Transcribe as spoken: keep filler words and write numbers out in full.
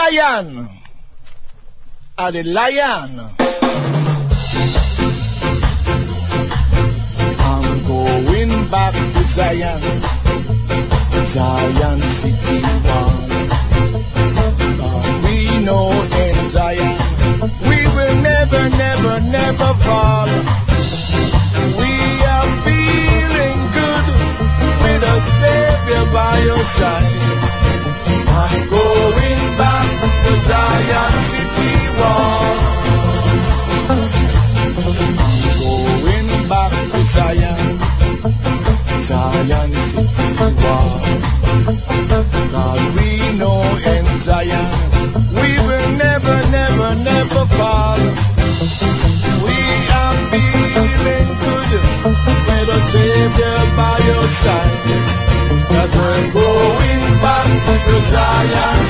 Zion are the lion. I'm going back to Zion, Zion city one. We know in Zion we will never, never, never fall. We are feeling good with a Savior by your side. I'm going back to Zion city wall. I'm going back to Zion, Zion city wall. God, we know in Zion we will never, never, never fall. We are feeling good with a Savior by your side. That we're going back to Zion